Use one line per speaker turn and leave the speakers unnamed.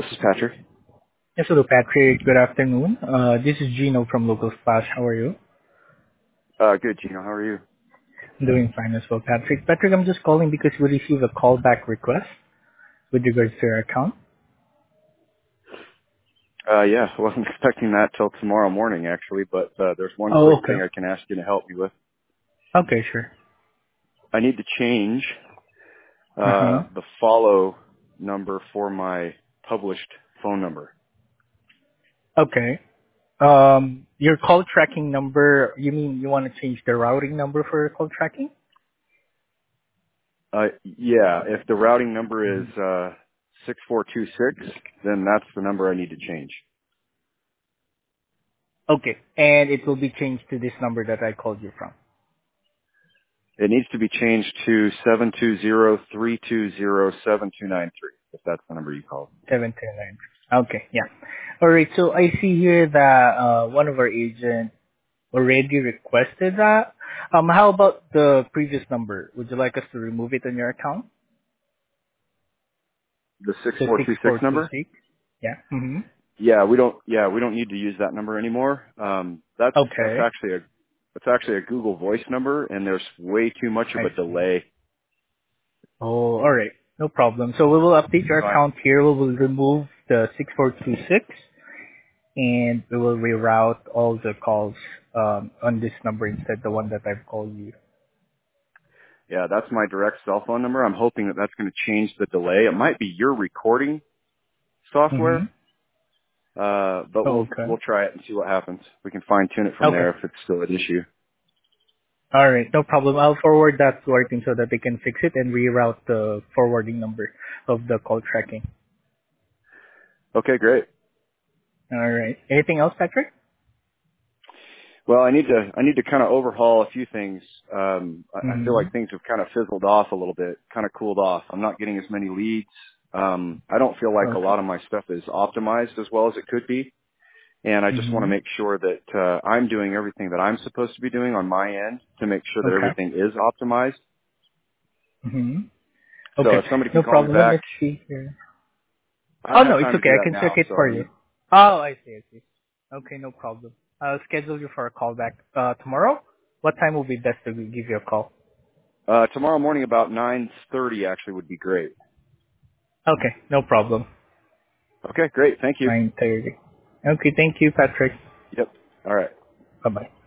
is Patrick.
Yes, hello, Patrick. Good afternoon. This is Gino from Local Splash. How are you?
Good, Gino. How are you?
I'm doing fine as well, Patrick. Patrick, I'm just calling because we received a callback request with regards to your account.
Yeah, I wasn't expecting that till tomorrow morning, actually, but there's one
Oh,
quick
okay.
thing I can ask you to help me with.
Okay, sure.
I need to change
Uh-huh.
the follow number for my published phone number.
Okay. Your call tracking number, you mean you want to change the routing number for your call tracking?
Yeah, if the routing number is 6426, then that's the number I need to change.
Okay. And it will be changed to this number that I called you from.
It needs to be changed to 720-320-7293, if that's the number you called.
729. Okay, yeah. All right. So I see here that one of our agents already requested that. How about the previous number? Would you like us to remove it on your account?
The
So
6426 number?
6426. Yeah. Mm-hmm.
Yeah, we don't need to use that number anymore. That's
Okay.
actually a Google Voice number, and there's way too much of
I
a
see.
delay.
Oh, all right. No problem. So we will update your
So
account here. We will remove the 6426 and we will reroute all the calls on this number instead the one that I've called you.
yeah, that's my direct cell phone number. I'm hoping that that's going to change the delay. It might be your recording
Mm-hmm.
software, but
Oh,
we'll
okay.
try it and see what happens. We can fine tune it from
Okay.
there if it's still an issue.
All right. No problem. I'll forward that to our team so that they can fix it and reroute the forwarding number of the call tracking.
Okay, great.
All right. Anything else, Patrick?
Well, I need to kind of overhaul a few things. I feel
Mm-hmm.
like things have kind of fizzled off a little bit, kind of cooled off. I'm not getting as many leads. I don't feel like a
Okay.
lot of my stuff is optimized as well as it could be, and I just want to
Mm-hmm.
make sure that I'm doing everything that I'm supposed to be doing on my end to make sure that
Okay.
everything is optimized.
Mm-hmm.
So
Okay.
if somebody can
No
call me
problem. Let me
back,
see here.
I
Oh,
don't
no,
have
it's
time to
okay.
do
I
that
can check
now.
it
So
for
I
you.
need.
Oh, I see. I see. Okay, no problem. I'll schedule you for a call back tomorrow. What time will be best to give you a call?
Tomorrow morning about 9:30 actually would be great.
Okay, no problem.
Okay, great. Thank you.
9:30. Okay, thank you, Patrick.
Yep. All right.
Bye-bye.